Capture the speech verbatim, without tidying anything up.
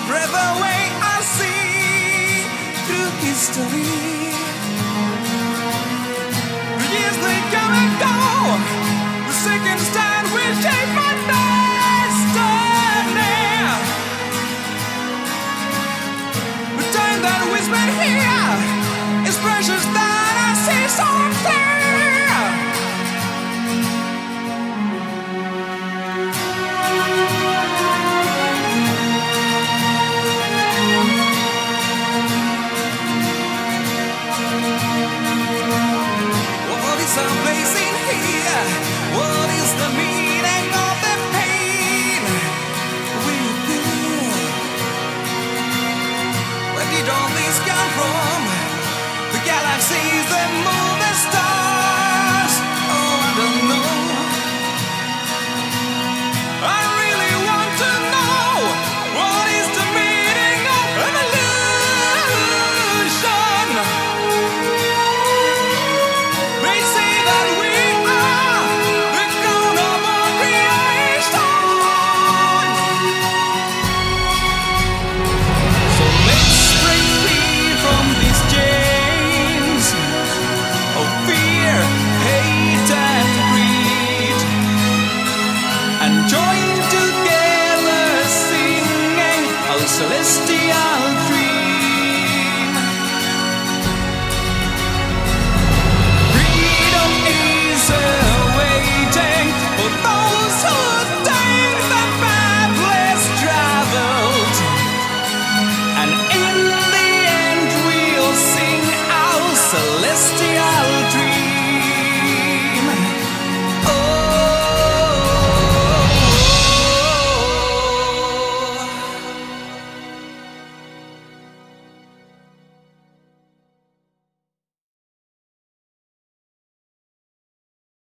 breath away I see through history. The years they come and go, the seconds time will shape my destiny. The time that we spent here is precious that I see so clear. What is the meaning of the pain within? Where did all this come from? The galaxies.